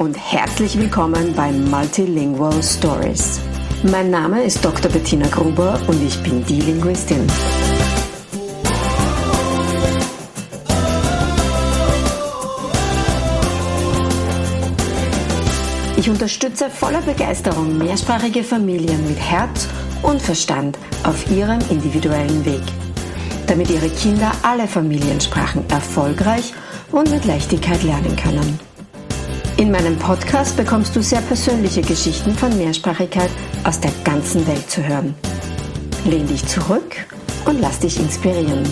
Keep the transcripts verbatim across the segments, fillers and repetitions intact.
und herzlich willkommen bei Multilingual Stories. Mein Name ist Doktor Bettina Gruber und ich bin die Linguistin. Ich unterstütze voller Begeisterung mehrsprachige Familien mit Herz und Verstand auf ihrem individuellen Weg, damit ihre Kinder alle Familiensprachen erfolgreich und mit Leichtigkeit lernen können. In meinem Podcast bekommst du sehr persönliche Geschichten von Mehrsprachigkeit aus der ganzen Welt zu hören. Lehn dich zurück und lass dich inspirieren.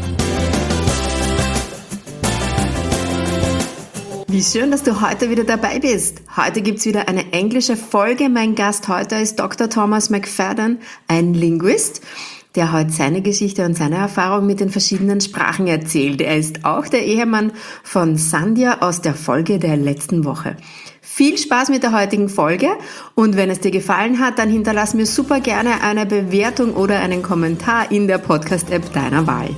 Wie schön, dass du heute wieder dabei bist. Heute gibt's wieder eine englische Folge. Mein Gast heute ist Doktor Thomas McFadden, ein Linguist, der heute seine Geschichte und seine Erfahrung mit den verschiedenen Sprachen erzählt. Er ist auch der Ehemann von Sandhya aus der Folge der letzten Woche. Viel Spaß mit der heutigen Folge und wenn es dir gefallen hat, dann hinterlass mir super gerne eine Bewertung oder einen Kommentar in der Podcast-App deiner Wahl.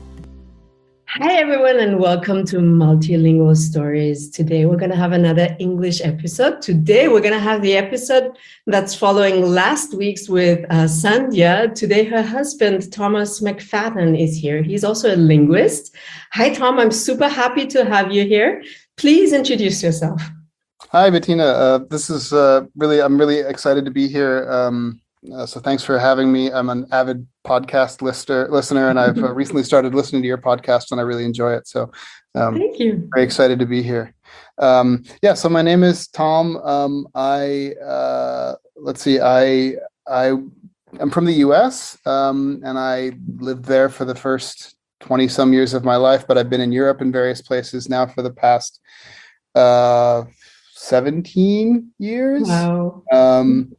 Hi everyone and welcome to Multilingual Stories. Today we're going to have another English episode. Today we're going to have the episode that's following last week's with uh, Sandhya. Today her husband Thomas McFadden is here. He's also a linguist. Hi Tom, I'm super happy to have you here. Please introduce yourself. Hi Bettina, uh, this is uh, really, I'm really excited to be here. Um, uh, so thanks for having me. I'm an avid podcast lister, listener, and I've uh, recently started listening to your podcast, and I really enjoy it. So, um, thank you. Very excited to be here. Um, yeah. So my name is Tom. Um, I uh, let's see. I I am from the U S um, and I lived there for the first twenty some years of my life. But I've been in Europe in various places now for the past uh, seventeen years. Wow. Um,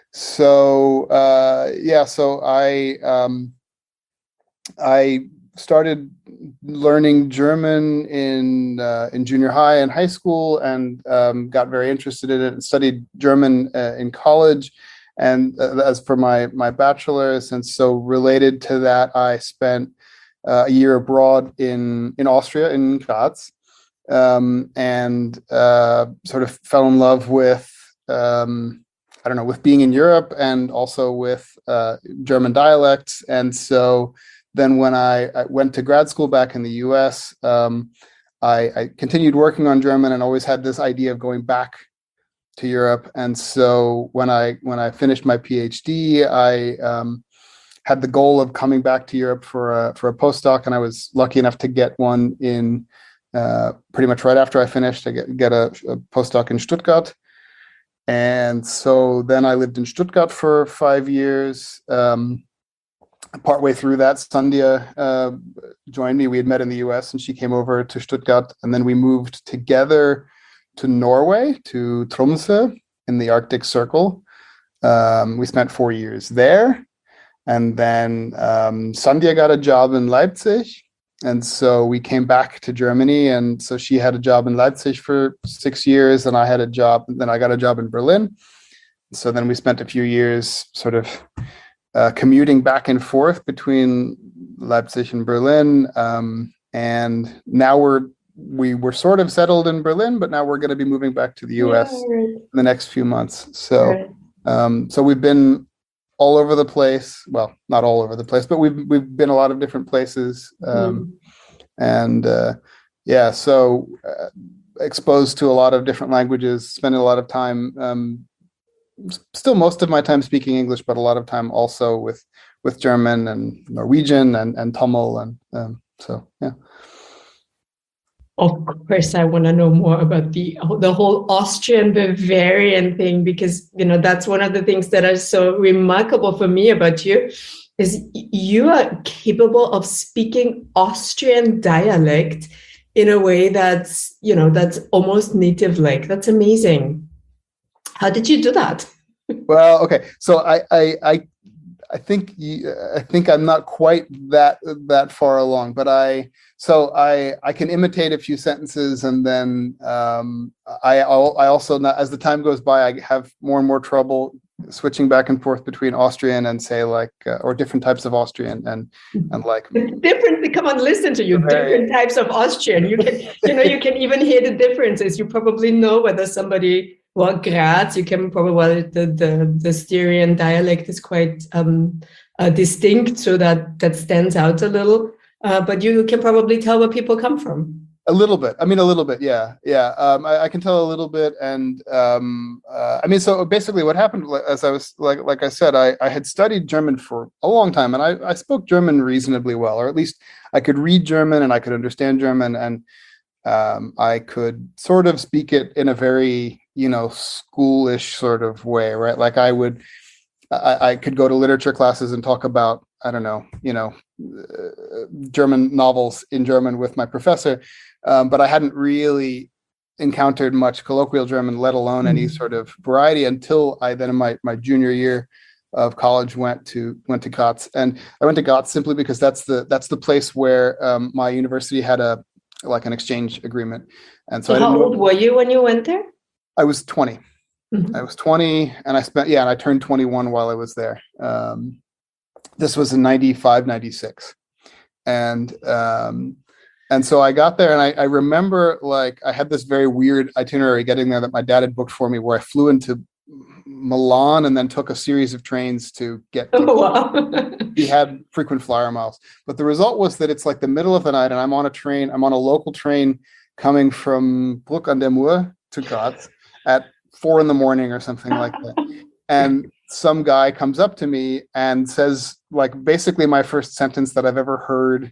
So uh, yeah, so I um, I started learning German in uh, in junior high and high school, and um, got very interested in it and studied German uh, in college, and uh, as for my my bachelor's. And so related to that, I spent uh, a year abroad in in Austria, in Graz, um, and uh, sort of fell in love with. Um, I don't know, with being in Europe and also with uh, German dialects. And so then when I, I went to grad school back in the U S, um, I, I continued working on German and always had this idea of going back to Europe. And so when I when I finished my PhD, I um, had the goal of coming back to Europe for a, for a postdoc, and I was lucky enough to get one in uh, pretty much right after I finished. I get, get a, a postdoc in Stuttgart. And so then I lived in Stuttgart for five years. Um, partway through that, Sandhya uh, joined me. We had met in the U S and she came over to Stuttgart. And then we moved together to Norway, to Tromsø in the Arctic Circle. Um, we spent four years there. And then um, Sandhya got a job in Leipzig. And so we came back to Germany, and so she had a job in Leipzig for six years, and I had a job, and then I got a job in Berlin. So then we spent a few years sort of uh, commuting back and forth between Leipzig and Berlin. Um, and now we're, we were sort of settled in Berlin, but now we're going to be moving back to the U S yeah, right. in the next few months. So, right. um, so we've been all over the place. Well, not all over the place, but we've we've been a lot of different places, um, mm. and uh, yeah, so uh, exposed to a lot of different languages. Spending a lot of time, um, still most of my time speaking English, but a lot of time also with with German and Norwegian and and Tamil, and um, so yeah. Of course, I want to know more about the the whole Austrian Bavarian thing, because, you know, that's one of the things that are so remarkable for me about you, is you are capable of speaking Austrian dialect in a way that's, you know, that's almost native-like. That's amazing. How did you do that? Well, okay, so I I I, I think you, I think I'm not quite that that far along, but I. So I, I can imitate a few sentences, and then um, I I also, as the time goes by, I have more and more trouble switching back and forth between Austrian and say like uh, or different types of Austrian and and like different. Come on, listen to you. Different types of Austrian. You can you know you can even hear the differences. You probably know whether somebody well Graz. You can probably well the the the Styrian dialect is quite um, uh, distinct, so that that stands out a little. Uh, but you can probably tell where people come from. A little bit. I mean, a little bit. Yeah, yeah. Um, I, I can tell a little bit, and um, uh, I mean, so basically, what happened, as I was like, like I said, I, I had studied German for a long time, and I, I spoke German reasonably well, or at least I could read German and I could understand German, and um, I could sort of speak it in a very, you know, schoolish sort of way, right? Like I would, I, I could go to literature classes and talk about, I don't know, you know, uh, German novels in German with my professor. Um, but I hadn't really encountered much colloquial German, let alone any sort of variety, until I then in my, my junior year of college went to went to Graz. And I went to Graz simply because that's the that's the place where um, my university had a like an exchange agreement. And so, so I didn't how know, old were you when you went there? I was twenty. Mm-hmm. I was twenty, and I spent yeah, and I turned twenty-one while I was there. Um, this was in ninety-five, ninety-six, and um, And so I got there, and I, I remember like I had this very weird itinerary getting there that my dad had booked for me, where I flew into Milan and then took a series of trains to get to. Oh, wow. He had frequent flyer miles. But the result was that it's like the middle of the night, and I'm on a train, I'm on a local train coming from Bruck an der Mur to Graz at four in the morning or something like that. And some guy comes up to me and says, like, basically my first sentence that I've ever heard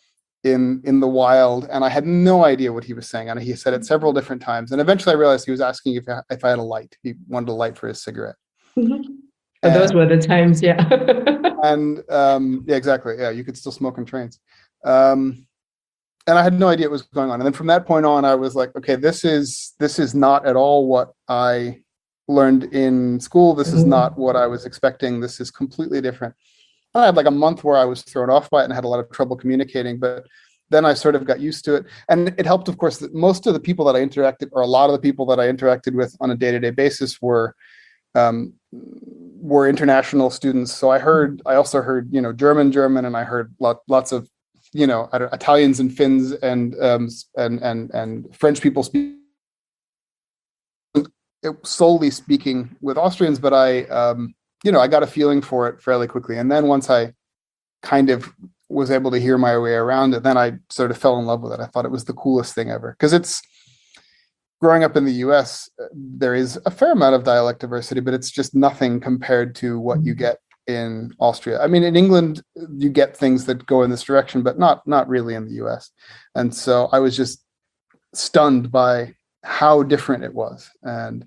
in in the wild, and I had no idea what he was saying, and he said it several different times, and eventually I realized he was asking if I, if I had a light. He wanted a light for his cigarette. Mm-hmm. And, those were the times, yeah. and um, yeah, exactly. Yeah, you could still smoke on trains. Um, and I had no idea what was going on. And then from that point on, I was like, okay, this is this is not at all what I learned in school. This is not what I was expecting. This is completely different. I had like a month where I was thrown off by it and had a lot of trouble communicating, but then I sort of got used to it. And it helped, of course, that most of the people that I interacted, or a lot of the people that I interacted with on a day-to-day basis were um, were international students. So I heard, I also heard, you know, German, German, and I heard lot, lots of, you know, Italians and Finns and um, and and and French people speak solely speaking with Austrians, but I. Um, you know, I got a feeling for it fairly quickly. And then once I kind of was able to hear my way around it, then I sort of fell in love with it. I thought it was the coolest thing ever. Because it's, growing up in the U S, there is a fair amount of dialect diversity, but it's just nothing compared to what you get in Austria. I mean, in England, you get things that go in this direction, but not not really in the U S. And so I was just stunned by how different it was. And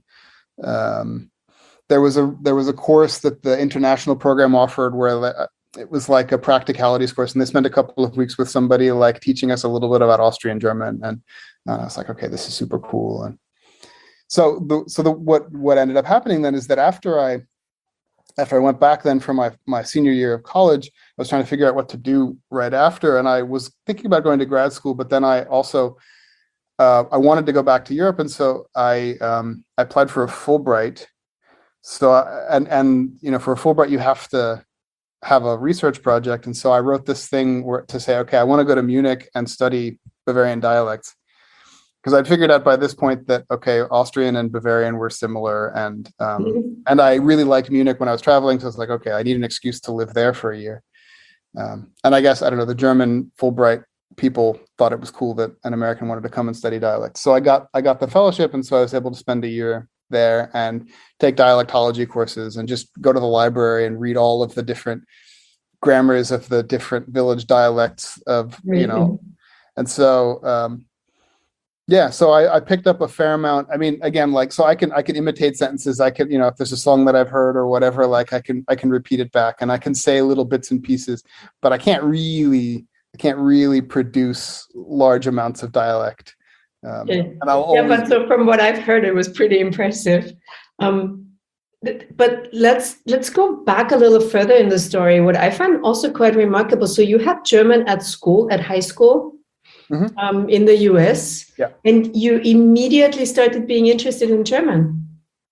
um There was a there was a course that the international program offered where it was like a practicalities course, and they spent a couple of weeks with somebody like teaching us a little bit about Austrian German, and uh, I was like, okay, this is super cool. And so the so the what what ended up happening then is that after I after I went back then for my my senior year of college, I was trying to figure out what to do right after, and I was thinking about going to grad school, but then I also uh, I wanted to go back to Europe, and so I um, I applied for a Fulbright. So, and, and, you know, for a Fulbright, you have to have a research project. And so I wrote this thing where, to say, okay, I want to go to Munich and study Bavarian dialects. Because I'd figured out by this point that, okay, Austrian and Bavarian were similar. And, um, mm-hmm. and I really liked Munich when I was traveling. So I was like, okay, I need an excuse to live there for a year. Um, and I guess, I don't know, the German Fulbright people thought it was cool that an American wanted to come and study dialects. So I got, I got the fellowship. And so I was able to spend a year there and take dialectology courses and just go to the library and read all of the different grammars of the different village dialects of, you know, and so, um, yeah, so I, I picked up a fair amount. I mean, again, like, so I can, I can imitate sentences. I can, you know, if there's a song that I've heard or whatever, like I can, I can repeat it back and I can say little bits and pieces, but I can't really, I can't really produce large amounts of dialect. Um, yeah, and I'll yeah always but so from what I've heard, it was pretty impressive. Um, but let's let's go back a little further in the story. What I find also quite remarkable. So you had German at school, at high school, mm-hmm. um, in the U S, yeah, and you immediately started being interested in German.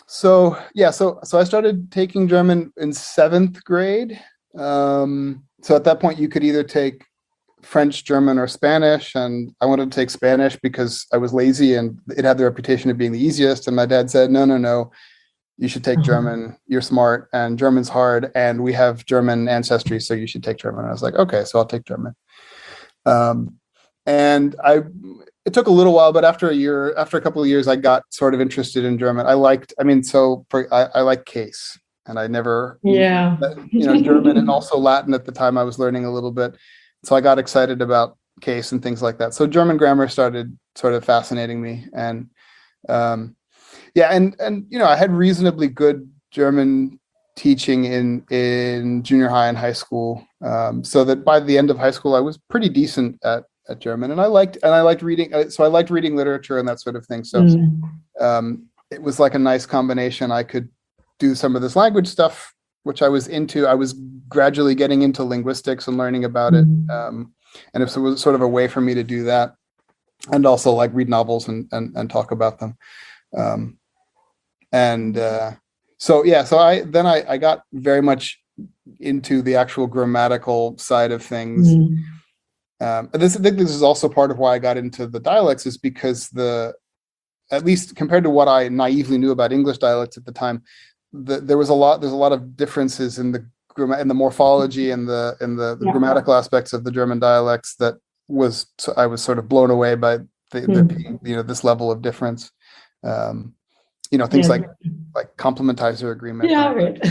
So yeah, so so I started taking German in seventh grade. Um, so at that point, you could either take French, German, or Spanish, and I wanted to take Spanish because I was lazy and it had the reputation of being the easiest. And my dad said, "No, no, no, you should take Uh-huh. German. You're smart, and German's hard, and we have German ancestry, so you should take German." And I was like, "Okay, so I'll take German." Um, and I it took a little while, but after a year, after a couple of years, I got sort of interested in German. I liked, I mean, so for, I, I like case, and I never, you Yeah. know, German and also Latin at the time. I was learning a little bit, so I got excited about case and things like that. So German grammar started sort of fascinating me, and um, yeah, and and you know, I had reasonably good German teaching in in junior high and high school, um, so that by the end of high school, I was pretty decent at at German, and I liked and I liked reading. uh, So I liked reading literature and that sort of thing. So Mm. um, it was like a nice combination. I could do some of this language stuff, which I was into. I was gradually getting into linguistics and learning about it, Mm. um, and it was sort of a way for me to do that, and also like read novels and and, and talk about them. Um, and uh, so yeah, so I then I, I got very much into the actual grammatical side of things. Mm. Um, and this I think this is also part of why I got into the dialects, is because the at least compared to what I naively knew about English dialects at the time, the, there was a lot there's a lot of differences in the grammar in the morphology and the in the, the Yeah. grammatical aspects of the German dialects that was so I was sort of blown away by the, the Mm. you know this level of difference. Um, you know things Yeah. like like complementizer agreement, Yeah, right? right.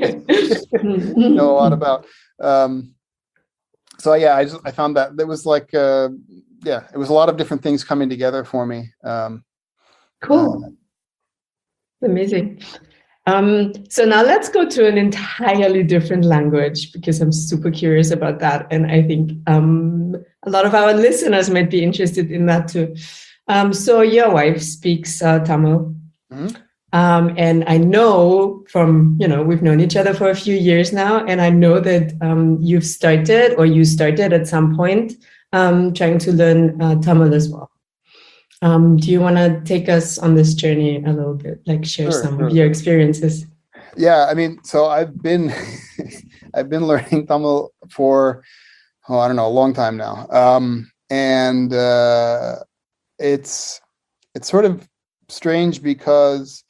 Know a lot Mm. about. Um, so yeah, I just I found that there was like uh, yeah, it was a lot of different things coming together for me. Um, uh, Cool. Amazing. Um, so now let's go to an entirely different language because I'm super curious about that. And I think um, a lot of our listeners might be interested in that too. Um, so your wife speaks uh, Tamil. mhm. Um, and I know from, you know, we've known each other for a few years now, and I know that um, you've started or you started at some point um, trying to learn uh, Tamil as well. Um, do you want to take us on this journey a little bit, like share Sure, some sure. of your experiences? Yeah, I mean, so I've been I've been learning Tamil for oh, I don't know, a long time now. Um, and uh, it's it's sort of strange because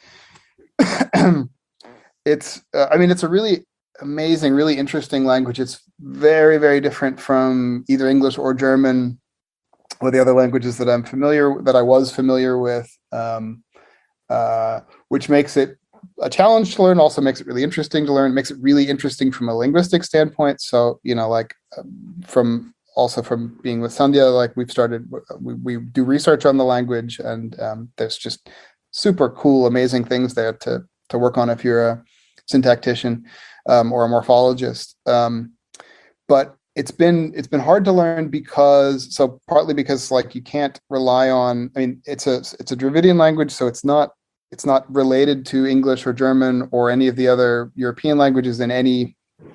it's uh, I mean, it's a really amazing, really interesting language. It's very, very different from either English or German or the other languages that I'm familiar that I was familiar with, um, uh, which makes it a challenge to learn. Also makes it really interesting to learn. Makes it really interesting from a linguistic standpoint. So you know, like um, from also from being with Sandhya, like we've started, we, we do research on the language, and um, there's just super cool, amazing things there to to work on if you're a syntactician um, or a morphologist. Um, but it's been it's been hard to learn because so partly because like you can't rely on. I mean, it's a it's a Dravidian language, so it's not it's not related to English or German or any of the other European languages in any,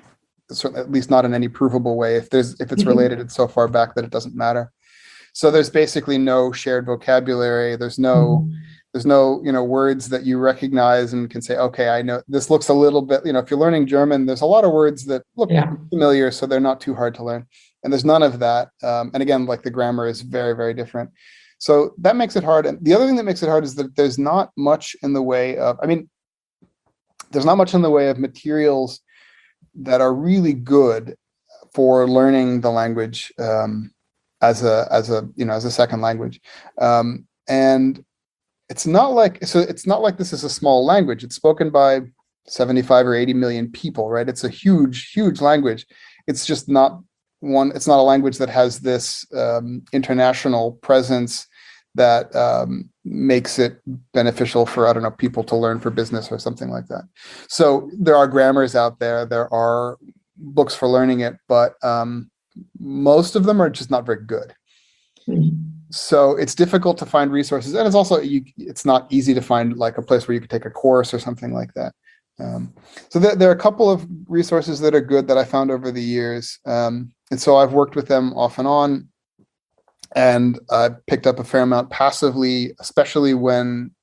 at least not in any provable way. If there's if it's related, it's so far back that it doesn't matter. So there's basically no shared vocabulary. There's no there's no you know words that you recognize and can say, okay, I know this looks a little bit, you know if you're learning German, there's a lot of words that look Yeah. familiar, so they're not too hard to learn, and there's none of that. Um, and again, like the grammar is very, very different, so that makes it hard. And the other thing that makes it hard is that there's not much in the way of, I mean, there's not much in the way of materials that are really good for learning the language um, as a as a you know as a second language. Um, and it's not like so it's not like this is a small language. It's spoken by seventy-five or eighty million people, right? It's a huge, huge language. It's just not one. It's not a language that has this um, international presence that um, makes it beneficial for, I don't know, people to learn for business or something like that. So there are grammars out there. There are books for learning it, but um, most of them are just not very good. Mm. So it's difficult to find resources, and it's also you, it's not easy to find like a place where you could take a course or something like that. Um, so there, there are a couple of resources that are good that I found over the years, um, and so I've worked with them off and on, and I picked up a fair amount passively, especially when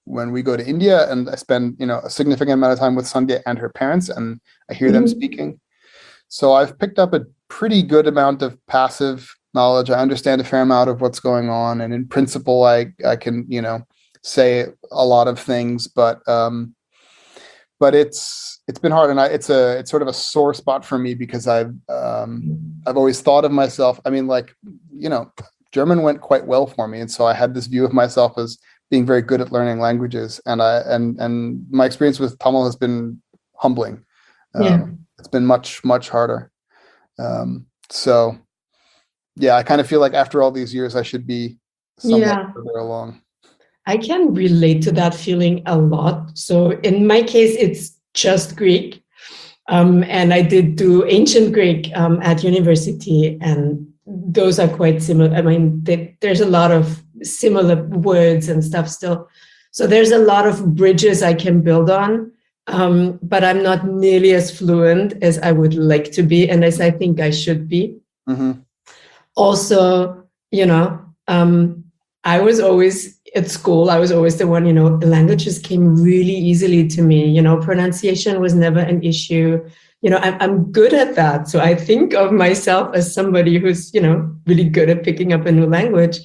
when we go to India, and I spend, you know, a significant amount of time with Sandhya and her parents, and I hear them Mhm. speaking. So I've picked up a pretty good amount of passive knowledge. I understand a fair amount of what's going on, and in principle, I I can, you know, say a lot of things, but um, but it's it's been hard, and I, it's a it's sort of a sore spot for me because I've um, I've always thought of myself. I mean, like, you know, German went quite well for me, and so I had this view of myself as being very good at learning languages, and I and and my experience with Tamil has been humbling. Yeah. Um, it's been much much harder. Um, so yeah, I kind of feel like after all these years, I should be somewhat Yeah. further along. I can relate to that feeling a lot. So in my case, it's just Greek. Um, and I did do ancient Greek um, at university, and those are quite similar. I mean, they, there's a lot of similar words and stuff still. So there's a lot of bridges I can build on, um, but I'm not nearly as fluent as I would like to be, and as I think I should be. Mm-hmm. Also, you know, um, I was always at school, I was always the one, you know, the languages came really easily to me. You know, pronunciation was never an issue. You know, I'm, I'm good at that. So I think of myself as somebody who's, you know, really good at picking up a new language.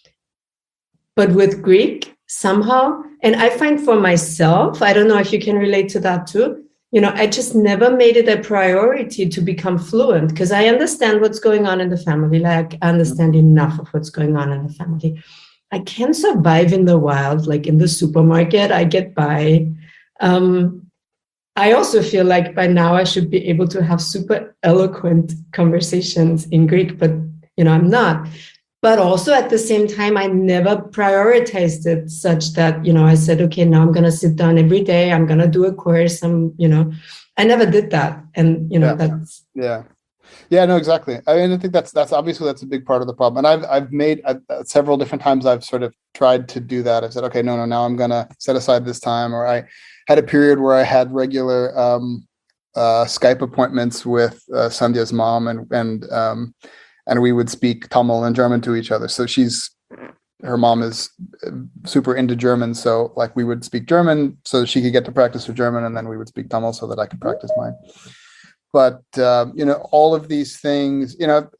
But with Greek, somehow, and I find for myself, I don't know if you can relate to that too, you know, I just never made it a priority to become fluent because I understand what's going on in the family. Like, I understand enough of what's going on in the family. I can survive in the wild, like in the supermarket, I get by. Um, I also feel like by now I should be able to have super eloquent conversations in Greek, but, you know, I'm not. But also at the same time, I never prioritized it such that, you know, I said, okay, now I'm going to sit down every day. I'm going to do a course. I'm, you know, I never did that. And, you know, Yeah. that's. Yeah. Yeah, no, exactly. I mean, I think that's, that's obviously that's a big part of the problem. And I've, I've made uh, several different times I've sort of tried to do that. I've said, okay, no, no, now I'm going to set aside this time. Or I had a period where I had regular um, uh, Skype appointments with uh, Sandhya's mom, and, and, um, and we would speak Tamil and German to each other. So she's, her mom is super into German. So like we would speak German so she could get to practice her German, and then we would speak Tamil so that I could practice mine. But, um, you know, all of these things, you know,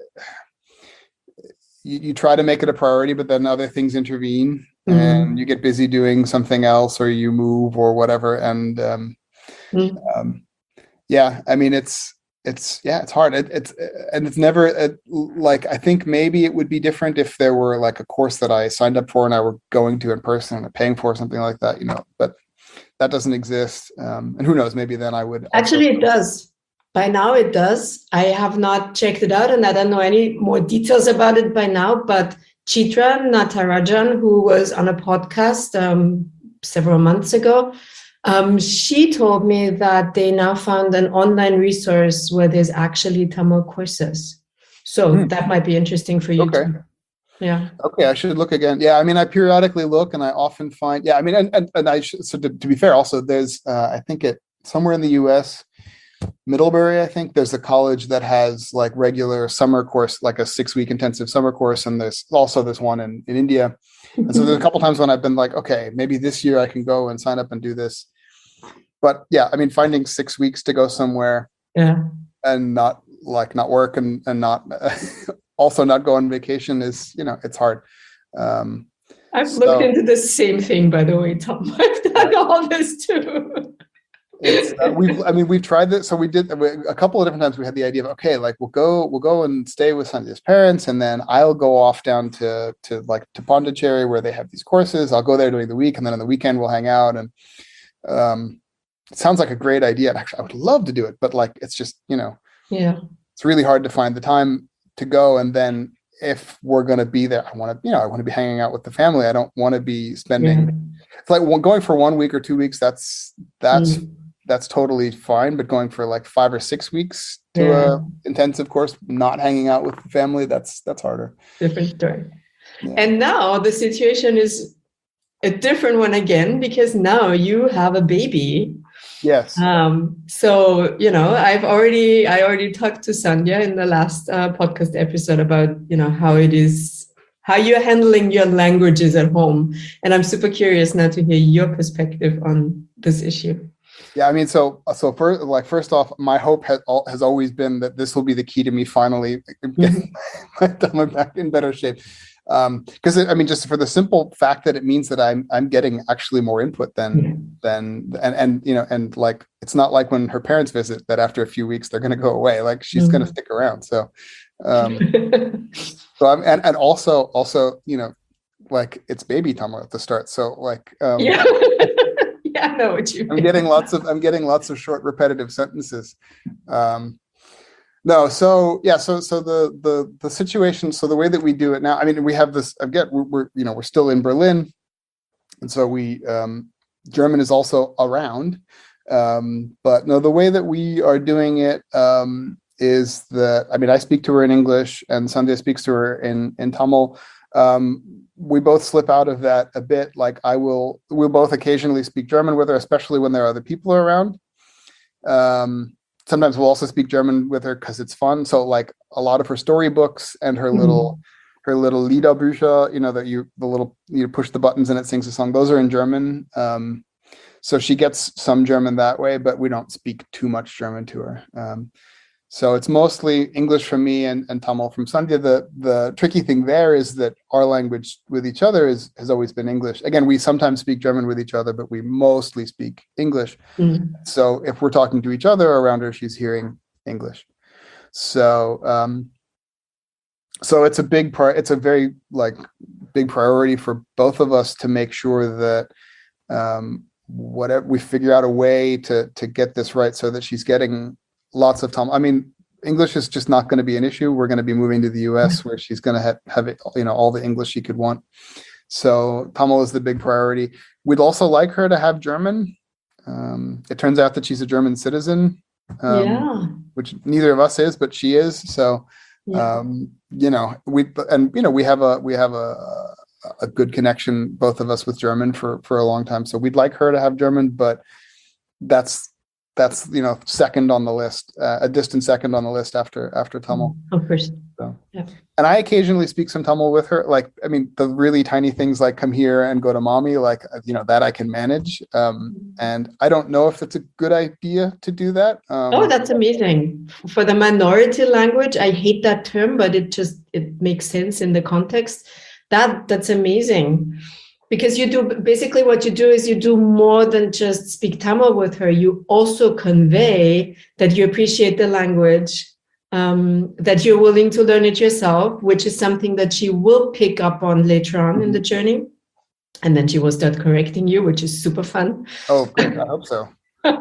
you, you try to make it a priority, but then other things intervene, mm-hmm. and you get busy doing something else, or you move or whatever. And um, mm-hmm. um, yeah, I mean, it's, it's, yeah, it's hard. It, it's, and it's never it, like, I think maybe it would be different if there were like a course that I signed up for and I were going to in person and paying for something like that, you know, but that doesn't exist. Um, and who knows, maybe then I would. Actually, it does. By now it does. I have not checked it out and I don't know any more details about it by now, but Chitra Natarajan, who was on a podcast um, several months ago, um, she told me that they now found an online resource where there's actually Tamil courses. So hmm. that might be interesting for you okay. too. Yeah. Okay, I should look again. Yeah, I mean, I periodically look and I often find, yeah, I mean, and, and, and I should, so to, to be fair, also there's, uh, I think it, somewhere in the U S, Middlebury, I think there's a college that has like regular summer course, like a six week intensive summer course. And there's also this one in, in India. And so there's a couple times when I've been like, okay, maybe this year I can go and sign up and do this. But yeah, I mean, finding six weeks to go somewhere yeah. and not like not work and, and not uh, also not go on vacation is, you know, it's hard. Um, I've so, looked into the same thing, by the way, Tom. I've done yeah. all this too. It's, uh, we've, I mean, we've tried this. So we did a couple of different times. We had the idea of, okay, like we'll go, we'll go and stay with Sandhya's parents. And then I'll go off down to, to like to Pondicherry where they have these courses. I'll go there during the week. And then on the weekend we'll hang out. And um, it sounds like a great idea. Actually, I would love to do it, but like, it's just, you know, yeah, it's really hard to find the time to go. And then if we're going to be there, I want to, you know, I want to be hanging out with the family. I don't want to be spending, yeah. it's like going for one week or two weeks. That's, that's, mm. that's totally fine. But going for like five or six weeks to yeah. a intensive course, not hanging out with the family, that's, that's harder. Different story. Yeah. And now the situation is a different one again, because now you have a baby. Yes. Um, so, you know, I've already, I already talked to Sandhya in the last uh, podcast episode about, you know, how it is how you're handling your languages at home. And I'm super curious now to hear your perspective on this issue. Yeah, I mean, so so first, like first off, my hope has has always been that this will be the key to me finally getting my Tamil back in better shape. Because um, I mean, just for the simple fact that it means that I'm I'm getting actually more input than yeah. than and and you know and like it's not like when her parents visit that after a few weeks they're going to go away. Like she's mm-hmm. going to stick around. So, um, so I'm and and also also you know like it's baby Tamil at the start. So like um, yeah. Yeah, I know what you mean. I'm getting lots of I'm getting lots of short repetitive sentences. Um, no, so yeah, so so the the the situation. So the way that we do it now, I mean, we have this. Again, we're, we're you know we're still in Berlin, and so we um, German is also around. Um, but no, the way that we are doing it um, is that I mean, I speak to her in English, and Sandhya speaks to her in in Tamil. Um, we both slip out of that a bit. Like I will, we'll both occasionally speak German with her, especially when there are other people around. Um, sometimes we'll also speak German with her because it's fun. So like a lot of her storybooks and her mm-hmm. little, her little Liederbücher, you know, that you, the little, you push the buttons and it sings a song. Those are in German. Um, so she gets some German that way, but we don't speak too much German to her. Um, So it's mostly English from me and, and Tamil from Sandhya. The the tricky thing there is that our language with each other is has always been English. Again, we sometimes speak German with each other, but we mostly speak English. Mm. So if we're talking to each other around her, she's hearing English. So um, so it's a big part. It's a very like big priority for both of us to make sure that um, whatever we figure out a way to to get this right, so that she's getting lots of Tamil. I mean, English is just not going to be an issue. We're going to be moving to the U S where she's going to have, have it, you know, all the English she could want. So Tamil is the big priority. We'd also like her to have German. Um, it turns out that she's a German citizen, um, yeah. which neither of us is, but she is. So, yeah. um, you know, we and you know we have a we have a a good connection, both of us, with German for for a long time. So we'd like her to have German, but that's. That's you know second on the list, uh, a distant second on the list after after Tamil. Of course. So, yeah. And I occasionally speak some Tamil with her. Like I mean, the really tiny things like come here and go to mommy, like you know that I can manage. Um, and I don't know if it's a good idea to do that. Um, oh, that's amazing. For the minority language, I hate that term, but it just it makes sense in the context. That that's amazing. Because you do basically what you do is you do more than just speak Tamil with her. You also convey that you appreciate the language, um, that you're willing to learn it yourself, which is something that she will pick up on later on mm-hmm. in the journey. And then she will start correcting you, which is super fun. Oh, good. I hope so.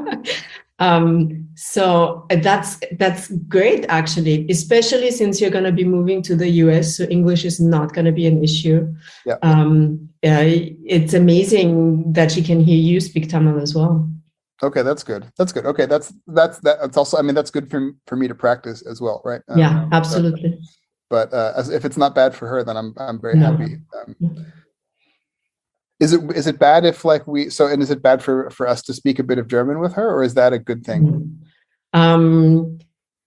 um, so that's that's great, actually, especially since you're going to be moving to the U S, so English is not going to be an issue. Yeah. Um, uh, it's amazing that she can hear you speak Tamil as well. Okay, that's good. That's good. Okay, that's that's that's also. I mean, that's good for for me to practice as well, right? Um, yeah, absolutely. So, but uh, as if it's not bad for her, then I'm I'm very no. happy. Um, Is it is it bad if like we so and is it bad for for us to speak a bit of German with her, or is that a good thing? Um,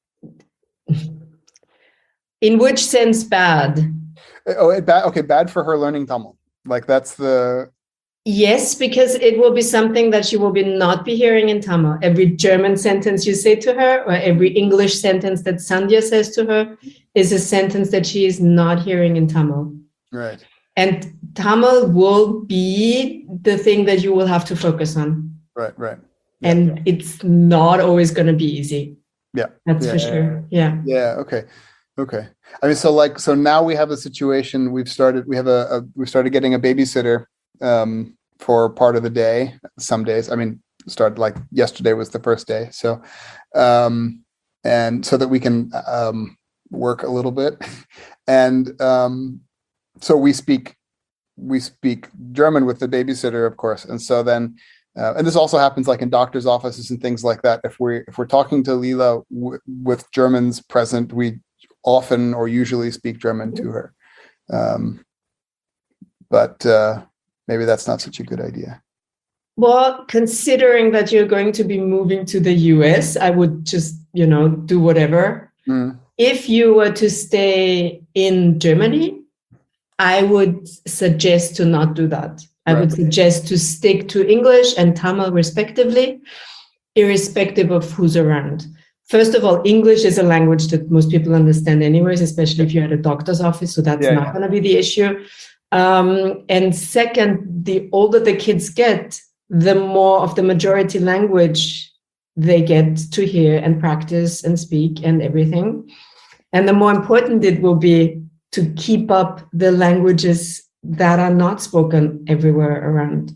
in which sense bad? Oh, it bad. Okay, bad for her learning Tamil. Like that's the. Yes, because it will be something that she will be not be hearing in Tamil. Every German sentence you say to her, or every English sentence that Sandhya says to her, is a sentence that she is not hearing in Tamil. Right. And Tamil will be the thing that you will have to focus on. Right, right. Yeah. And it's not always going to be easy. Yeah. That's yeah, for sure. Yeah. Yeah. Okay. Okay. I mean, so like, so now we have a situation. We've started. We have a. a we started getting a babysitter um, for part of the day. Some days. I mean, started like yesterday was the first day. So, um, and so that we can um, work a little bit, and um, so we speak. We speak German with the babysitter, of course, and so then. Uh, and this also happens like in doctors' offices and things like that. If we if we're talking to Leela w- with Germans present, we often or usually speak German to her. Um, but uh, maybe that's not such a good idea. Well, considering that you're going to be moving to the U S, I would just, you know, do whatever. Mm. If you were to stay in Germany, I would suggest to not do that. I Right. would suggest to stick to English and Tamil respectively, irrespective of who's around. First of all, English is a language that most people understand anyways, especially if you're at a doctor's office, so that's Yeah, not yeah. going to be the issue. Um, and second, the older the kids get, the more of the majority language they get to hear and practice and speak and everything. And the more important it will be to keep up the languages that are not spoken everywhere around.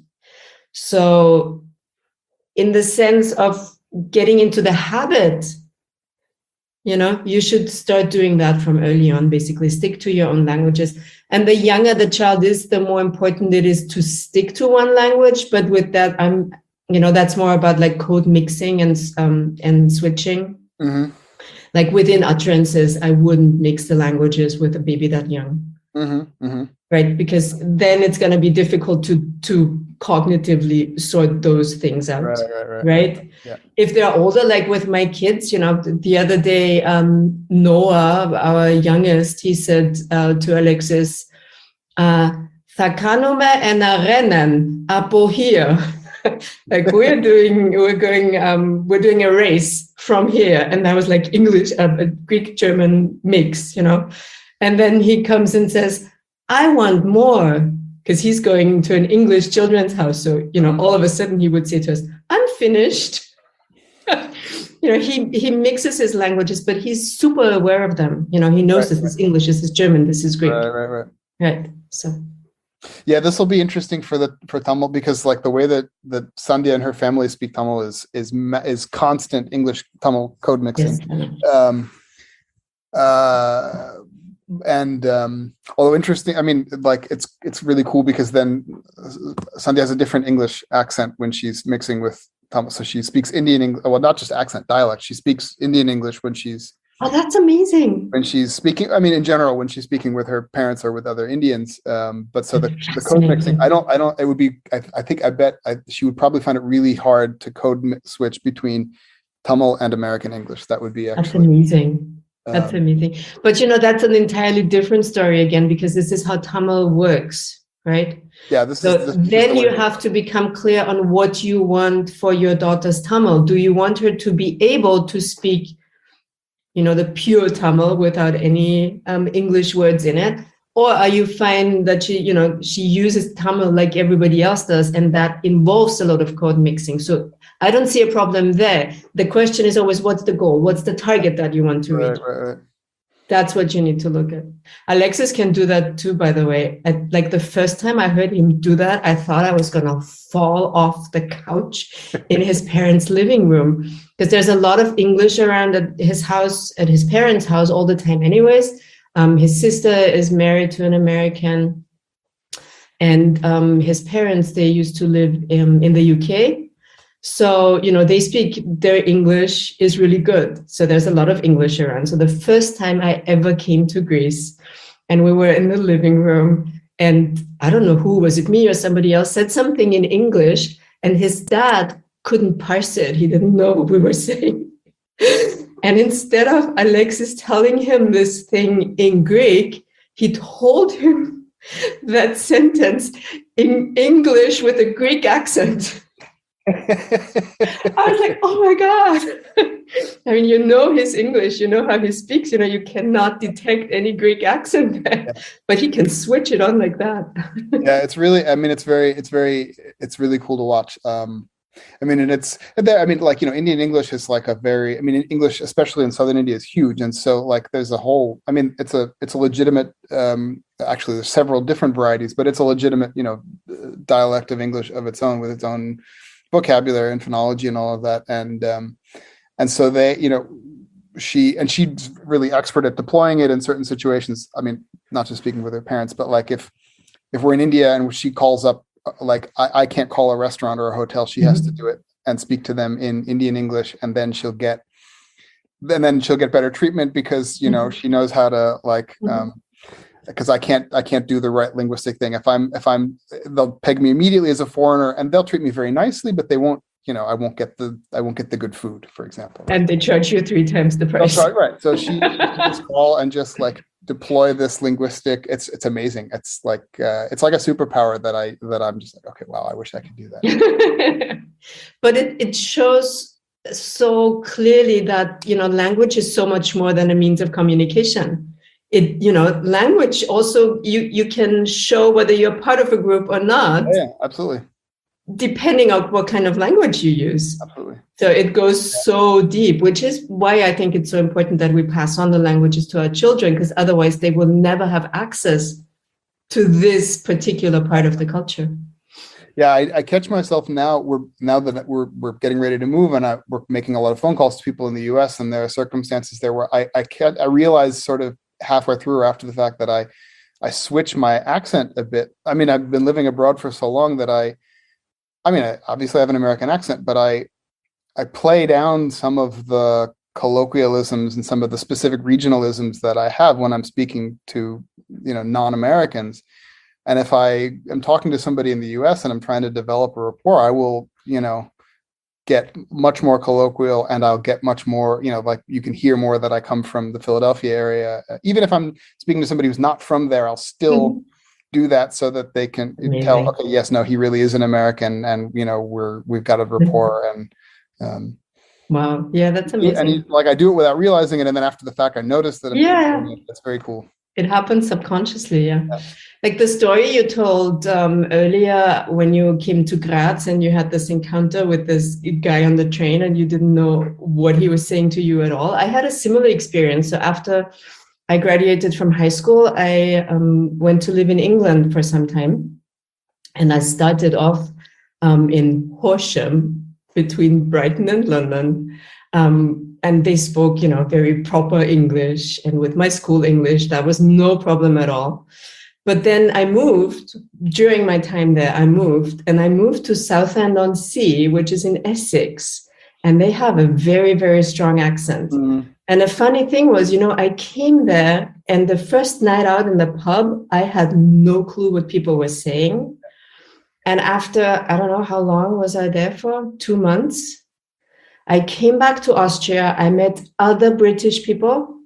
So in the sense of getting into the habit, you know, you should start doing that from early on, basically stick to your own languages. And the younger the child is, the more important it is to stick to one language. But with that, I'm, you know, that's more about like code mixing and, um, and switching. Mm-hmm. Like within utterances, I wouldn't mix the languages with a baby that young. Mm-hmm. Mm-hmm. Right? Because then it's going to be difficult to, to cognitively sort those things out. Right, right, right. Right? Yeah. If they're older, like with my kids, you know, the other day, um, Noah, our youngest, he said uh, to Alexis, uh, "Thakanume enarenen apo here." Like we're doing, we're going, um, we're doing a race from here, and that was like English, uh, a Greek German mix, you know. And then he comes and says, "I want more," because he's going to an English children's house. So, you know, all of a sudden he would say to us, "I'm finished." You know, he he mixes his languages, but he's super aware of them. You know, he knows Right, this is English, this is German, this is Greek. Right, right, right. Right. So yeah, this will be interesting for the for Tamil, because like the way that that Sandhya and her family speak Tamil is is is constant English Tamil code mixing. yes. Um, uh, and um, although interesting, I mean, like it's it's really cool because then Sandhya has a different English accent when she's mixing with Tamil. So she speaks Indian English. Well, not just accent, dialect. She speaks Indian English when she's Oh, that's amazing. when she's speaking. I mean, in general, when she's speaking with her parents or with other Indians. Um, but so the, the code mixing, I don't, I don't. It would be. I, I think. I bet I, she would probably find it really hard to code mi- switch between Tamil and American English. That would be actually That's amazing. That's um, amazing. But you know, that's an entirely different story again, because this is how Tamil works, right? Yeah, this so is. This, this then is the you way. have to become clear on what you want for your daughter's Tamil. Do you want her to be able to speak, you know, the pure Tamil without any um, English words in it? Or are you fine that she, you know, she uses Tamil like everybody else does, and that involves a lot of code mixing? So I don't see a problem there. The question is always, what's the goal? What's the target that you want to reach? Right, right, right. That's what you need to look at. Alexis can do that too, by the way. At, like the first time I heard him do that, I thought I was going to fall off the couch in his parents' living room, because there's a lot of English around at his house, at his parents' house all the time anyways. Um, his sister is married to an American, and um, his parents, they used to live in, in the U K. So, you know, they speak, their English is really good. So there's a lot of English around. So the first time I ever came to Greece, and we were in the living room, and I don't know who, was it me or somebody else, said something in English, and his dad couldn't parse it. He didn't know what we were saying. And instead of Alexis telling him this thing in Greek, he told him that sentence in English with a Greek accent. I was like, oh my God. I mean, you know his English, you know how he speaks, you know, you cannot detect any Greek accent there, yeah. But he can switch it on like that. Yeah, it's really, I mean, it's very, it's very, it's really cool to watch. Um, I mean, and it's, I mean, like, you know, Indian English is like a very, I mean, English, especially in Southern India, is huge. And so like, there's a whole, I mean, it's a, it's a legitimate, um, actually there's several different varieties, but it's a legitimate, you know, dialect of English of its own, with its own vocabulary and phonology and all of that. And, um, and so they, you know, she, and she's really expert at deploying it in certain situations. I mean, not just speaking with her parents, but like if, if we're in India and she calls up, like I, I can't call a restaurant or a hotel, she mm-hmm. has to do it and speak to them in Indian English. And then she'll get, and then she'll get better treatment because, you know, mm-hmm. she knows how to like, mm-hmm. um, because I can't, I can't do the right linguistic thing. If I'm, if I'm, they'll peg me immediately as a foreigner, and they'll treat me very nicely, but they won't, you know, I won't get the, I won't get the good food, for example. And they charge you three times the price. Right. right. So she, she just call and just like deploy this linguistic. It's it's amazing. It's like uh, it's like a superpower that I that I'm just like, okay, wow, I wish I could do that. But it it shows so clearly that, you know, language is so much more than a means of communication. It, you know, language also, you you can show whether you're part of a group or not. Oh, yeah, absolutely. Depending on what kind of language you use. Absolutely. So it goes yeah. so deep, which is why I think it's so important that we pass on the languages to our children, because otherwise they will never have access to this particular part of the culture. Yeah, I, I catch myself now. We're now that we're we're getting ready to move, and I, we're making a lot of phone calls to people in the U S, and there are circumstances there where I I can't. I realize sort of halfway through or after the fact that I I switch my accent a bit. I mean, I've been living abroad for so long that I. I mean, I obviously have an American accent, but I I play down some of the colloquialisms and some of the specific regionalisms that I have when I'm speaking to, you know, non-Americans. And if I am talking to somebody in the U S and I'm trying to develop a rapport, I will, you know, get much more colloquial, and I'll get much more, you know, like you can hear more that I come from the Philadelphia area. Even if I'm speaking to somebody who's not from there, I'll still mm-hmm. do that so that they can Amazing. Tell, okay, yes, no, he really is an American, and you know, we're we've got a rapport. And um, wow, yeah, that's amazing. And he, like I do it without realizing it, and then after the fact, I notice that. Yeah, it. That's very cool. It happens subconsciously, yeah. yeah. Like the story you told um, earlier when you came to Graz and you had this encounter with this guy on the train and you didn't know what he was saying to you at all. I had a similar experience. So after I graduated from high school, I um, went to live in England for some time. And I started off um, in Horsham, between Brighton and London. Um, and they spoke, you know, very proper English. And with my school English, that was no problem at all. But then I moved, during my time there, I moved, and I moved to Southend-on-Sea, which is in Essex. And they have a very, very strong accent. Mm. And the funny thing was, you know, I came there, and the first night out in the pub, I had no clue what people were saying. And after, I don't know, how long was I there for? Two months. I came back to Austria. I met other British people,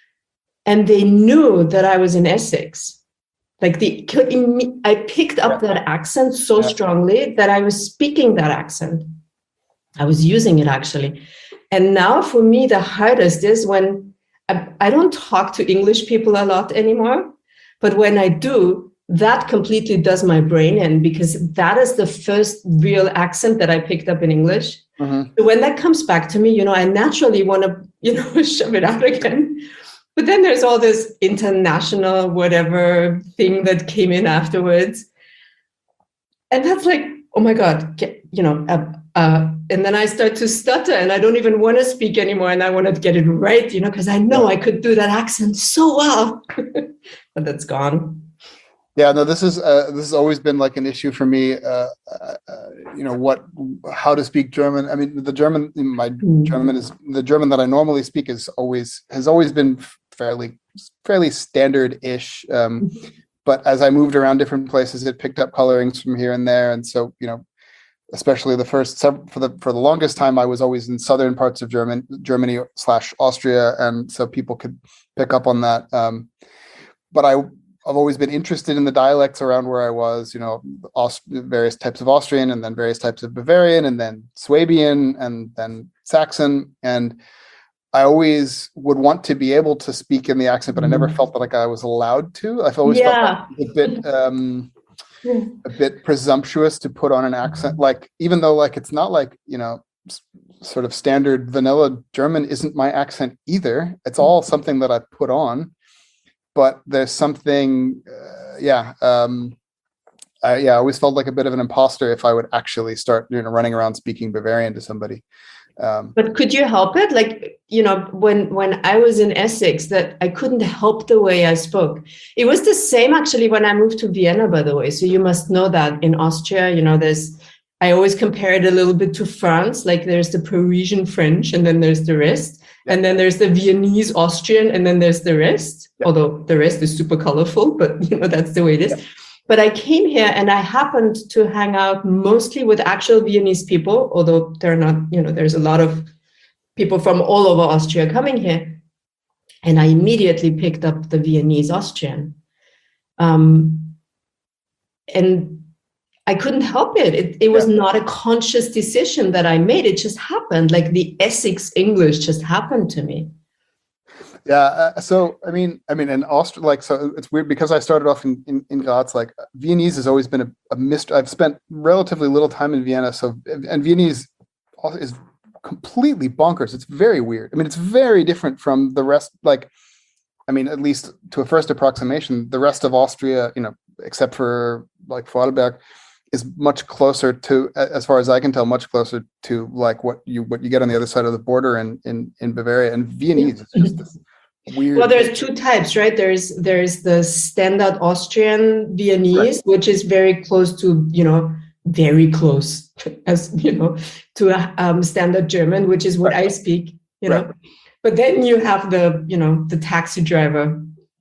and they knew that I was in Essex. Like the, I picked up yeah. that accent so yeah. strongly that I was speaking that accent. I was using it actually. And now for me, the hardest is when I, I don't talk to English people a lot anymore, but when I do, that completely does my brain in, because that is the first real accent that I picked up in English. Mm-hmm. So when that comes back to me, you know, I naturally want to, you know, shove it out again. But then there's all this international whatever thing that came in afterwards. And that's like, oh my God, you know, uh, uh, and then I start to stutter and I don't even want to speak anymore. And I want to get it right, you know, because I know I could do that accent so well. But that's gone. Yeah, no, this is uh, this has always been like an issue for me. Uh, uh, you know, what, how to speak German. I mean, the German, my mm. German is the German that I normally speak is always has always been fairly fairly standard-ish. Um, but as I moved around different places, it picked up colorings from here and there, and so you know, especially the first for the for the longest time, I was always in southern parts of German Germany slash Austria, and so people could pick up on that. Um, but I. I've always been interested in the dialects around where I was, you know, Aust- various types of Austrian, and then various types of Bavarian, and then Swabian, and then Saxon. And I always would want to be able to speak in the accent, but I never felt that like I was allowed to. I've always yeah. felt like a bit, um, a bit presumptuous to put on an accent. Like, even though like, it's not like, you know, sort of standard vanilla German isn't my accent either. It's all something that I put on. But there's something, uh, yeah, um, I, yeah. I always felt like a bit of an imposter if I would actually start, you know, running around speaking Bavarian to somebody. Um, but could you help it? Like, you know, when when I was in Essex, that I couldn't help the way I spoke. It was the same actually when I moved to Vienna, by the way. So you must know that in Austria, you know, there's. I always compare it a little bit to France. Like there's the Parisian French, and then there's the rest. Yeah. And then there's the Viennese Austrian, and then there's the rest, yeah. although the rest is super colorful, but you know, that's the way it is. Yeah. But I came here and I happened to hang out mostly with actual Viennese people, although they're not, you know, there's a lot of people from all over Austria coming here. And I immediately picked up the Viennese Austrian. Um, and I couldn't help it. It, it was Yeah. not a conscious decision that I made. It just happened. Like the Essex English just happened to me. Yeah. Uh, so, I mean, I mean, and Austria, like, so it's weird because I started off in, in, in Graz, like Viennese has always been a, a mystery. I've spent relatively little time in Vienna. So, and Viennese is completely bonkers. It's very weird. I mean, it's very different from the rest. Like, I mean, at least to a first approximation, the rest of Austria, you know, except for like Vorarlberg, is much closer to, as far as I can tell, much closer to like what you what you get on the other side of the border in in, in Bavaria. And Viennese is just this weird. Well, there's two types, right? There's there's the standard Austrian Viennese, right, which is very close to, you know, very close as, you know, to a um, standard German, which is what right. I speak, you know. Right. But then you have the, you know, the taxi driver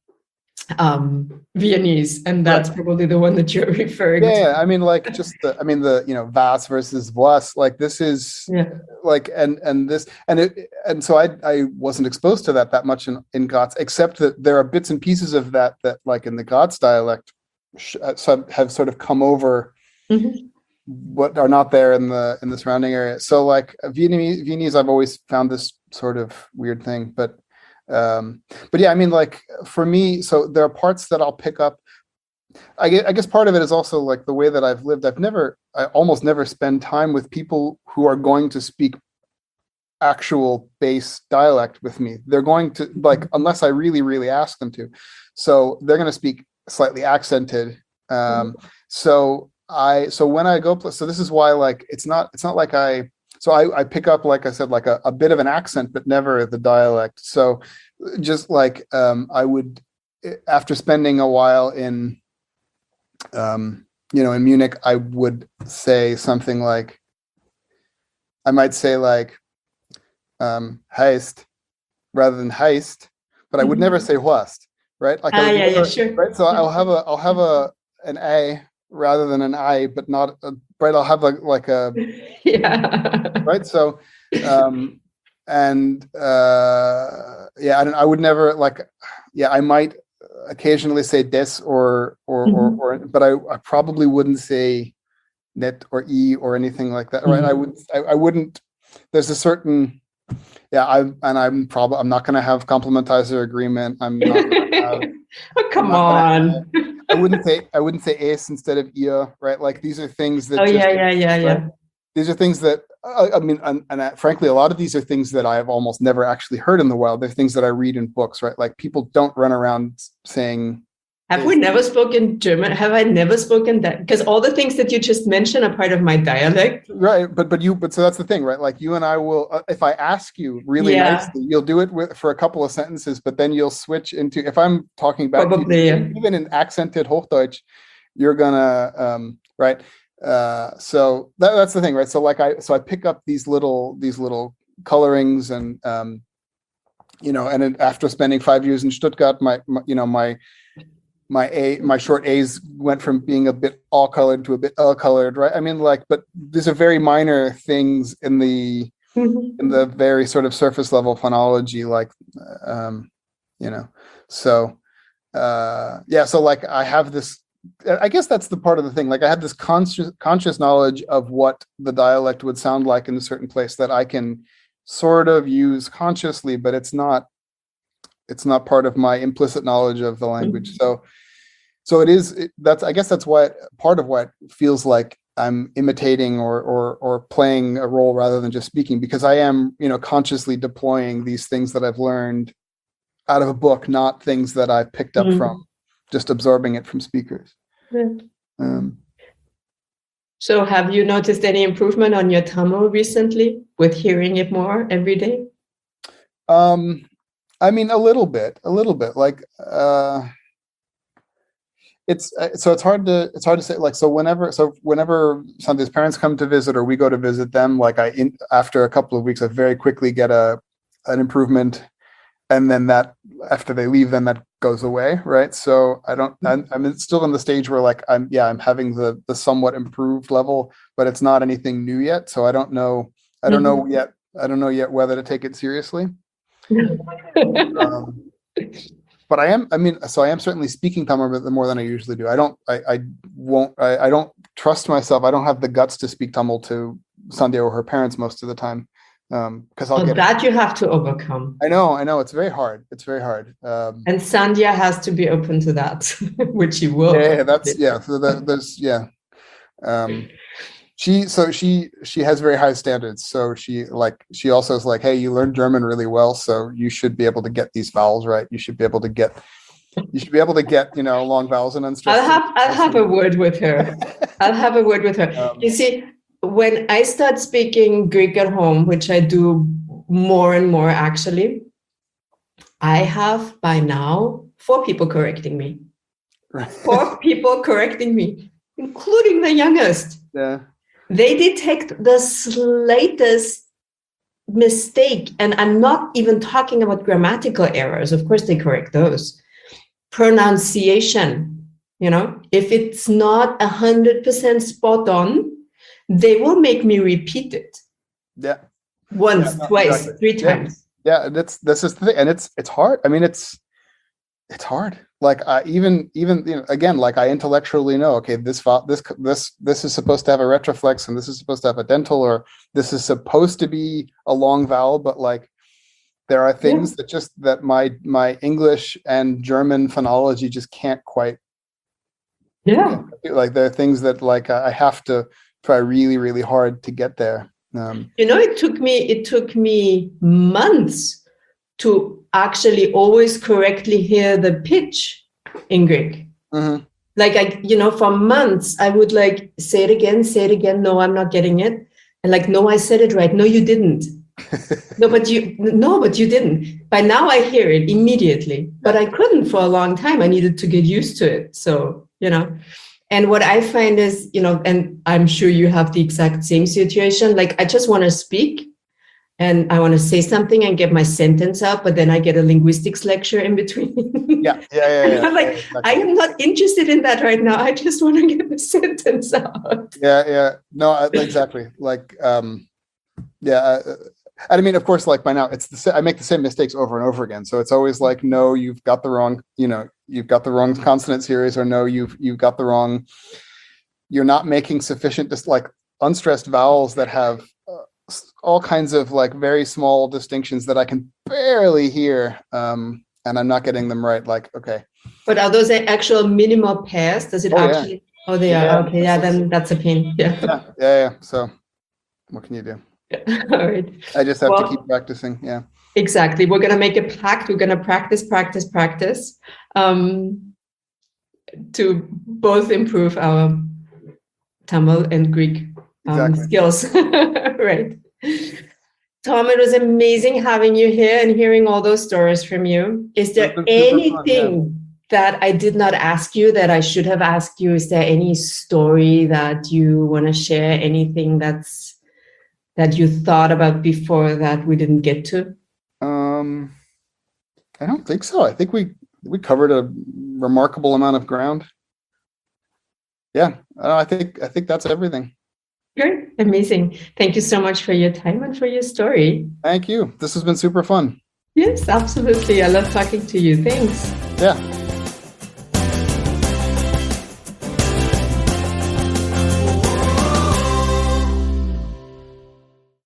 um, Viennese, and that's right. probably the one that you're referring yeah, to. Yeah, I mean, like just the, I mean, the, you know, was versus was, like this is yeah. like, and, and this, and it, and so I, I wasn't exposed to that that much in, in Graz, except that there are bits and pieces of that, that like in the Graz dialect have sort of come over mm-hmm. what are not there in the, in the surrounding area. So like Viennese, Viennese, I've always found this sort of weird thing, but um but yeah, I mean, like for me, so there are parts that I'll pick up. I guess, I guess part of it is also like the way that I've lived. I've never, I almost never spend time with people who are going to speak actual base dialect with me. They're going to, like, unless I really, really ask them to. So they're going to speak slightly accented. Um, so I, so when I go, so this is why, like, it's not, it's not like I, so I, I pick up, like I said, like a, a bit of an accent, but never the dialect. So just like um, I would, after spending a while in, um, you know, in Munich, I would say something like, I might say like um, heist rather than heist, but I would mm-hmm. never say Horst, right? Like, ah, I would yeah, never, yeah, sure. Right. So I'll have a, I'll have a, an A rather than an I, but not a, right. I'll have a, like a, yeah. Right. So, um, and, uh, yeah, I don't, I would never like, yeah, I might occasionally say des or, or, mm-hmm. or, or, but I, I probably wouldn't say net or E or anything like that. Right. Mm-hmm. I would, I, I wouldn't, there's a certain, yeah, I, and I'm probably, I'm not going to have complementizer agreement. I'm not gonna have, oh, come on. I wouldn't say, I wouldn't say es instead of ia, right? Like these are things that, oh just, yeah, yeah, yeah, right? yeah. These are things that, uh, I mean, and, and uh, frankly, a lot of these are things that I have almost never actually heard in the wild. They're things that I read in books, right? Like people don't run around saying. Have we never spoken German? Have I never spoken that? Because all the things that you just mentioned are part of my dialect. Right. But, but you, but so that's the thing, right? Like you and I will, uh, if I ask you really yeah. nicely, you'll do it with, for a couple of sentences, but then you'll switch into, if I'm talking about Probably, you, yeah. even in accented Hochdeutsch, you're gonna, um, right. Uh, so that, that's the thing, right? So like I, so I pick up these little, these little colorings and, um, you know, and then after spending five years in Stuttgart, my, my, you know, my, my A, my short A's went from being a bit all colored to a bit uh colored, right? I mean, like, but these are very minor things in the, mm-hmm. in the very sort of surface level phonology, like, um, you know, so, uh, yeah. So like I have this, I guess that's the part of the thing. Like I had this conscious conscious knowledge of what the dialect would sound like in a certain place that I can sort of use consciously, but it's not, it's not part of my implicit knowledge of the language. Mm-hmm. So, so it is, it, that's, I guess that's why it, part of what feels like I'm imitating or, or, or playing a role rather than just speaking, because I am, you know, consciously deploying these things that I've learned out of a book, not things that I picked up mm-hmm. from just absorbing it from speakers. Right. Um, so have you noticed any improvement on your Tamil recently with hearing it more every day? Um, I mean, a little bit, a little bit like, uh, it's, uh, so it's hard to, it's hard to say, like, so whenever, so whenever Sandeep's parents come to visit or we go to visit them, like I, in, after a couple of weeks, I very quickly get a, an improvement. And then that, after they leave, then that goes away, right? So I don't, I'm, I'm still in the stage where like, I'm, yeah, I'm having the the somewhat improved level, but it's not anything new yet. So I don't know, I don't know yet, I don't know yet whether to take it seriously. um, But I am, I mean, so I am certainly speaking Tamil more than I usually do. I don't, I, I won't, I, I don't trust myself. I don't have the guts to speak Tamil to Sandhya or her parents most of the time. Um, because I'll Oh, get that you have to overcome. I know, I know. It's very hard. It's very hard. Um, and Sandhya has to be open to that, which he will. Yeah, yeah that's yeah. So that, there's yeah. Um, she so she she has very high standards. So she like she also is like, hey, you learned German really well, so you should be able to get these vowels right. You should be able to get you should be able to get you know long vowels and unstressed. I'll have I'll have a word with her. I'll have a word with her. Um, you see, when I start speaking Greek at home, which I do more and more actually, I have by now four people correcting me. Right. Four people correcting me, including the youngest. Yeah. They detect the slightest mistake, and I'm not even talking about grammatical errors. Of course, they correct those. Pronunciation, you know, if it's not a hundred percent spot on, they will make me repeat it. Yeah. Once, yeah, no, twice, exactly. three times. Yeah, yeah that's this is the thing, and it's it's hard. I mean, it's it's hard. Like I even even you know again, like I intellectually know, okay, this this this this is supposed to have a retroflex, and this is supposed to have a dental, or this is supposed to be a long vowel, but like there are things yeah. that just that my my English and German phonology just can't quite. Yeah. Like there are things that like I have to try really really hard to get there. Um, you know, it took me it took me months to actually always correctly hear the pitch in Greek. Mm-hmm. Like I, you know, for months I would like say it again, say it again. No, I'm not getting it. And like, no, I said it right. No, you didn't. no, but you, no, but you didn't. By now I hear it immediately, but I couldn't for a long time. I needed to get used to it. So, you know, and what I find is, you know, and I'm sure you have the exact same situation. Like I just want to speak and I want to say something and get my sentence out, but then I get a linguistics lecture in between. yeah, yeah, yeah. yeah, I'm like, yeah, exactly. I am not interested in that right now. I just want to get the sentence out. Yeah, yeah. No, exactly. Like, um, yeah. Uh, I mean, of course, like by now, it's the I make the same mistakes over and over again. So it's always like, no, you've got the wrong, you know, you've got the wrong consonant series, or no, you've you've got the wrong. You're not making sufficient, just like unstressed vowels that have uh, all kinds of like very small distinctions that I can barely hear, um, and I'm not getting them right. Like, okay. But are those actual minimal pairs? Does it oh, actually? Yeah. Oh, they yeah, are. Okay, yeah, then that's a pain. Yeah. yeah, yeah, yeah. So, what can you do? All right. I just have well, to keep practicing. Yeah. Exactly. We're going to make a pact. We're going to practice, practice, practice um, to both improve our Tamil and Greek um, exactly. skills. Right. Tom, it was amazing having you here and hearing all those stories from you. Is there anything fun, yeah. that I did not ask you that I should have asked you? Is there any story that you want to share? Anything that's that you thought about before that we didn't get to? Um, I don't think so. I think we we covered a remarkable amount of ground. Yeah, uh, I think I think that's everything. Great, amazing. Thank you so much for your time and for your story. Thank you. This has been super fun. Yes, absolutely. I love talking to you. Thanks. Yeah.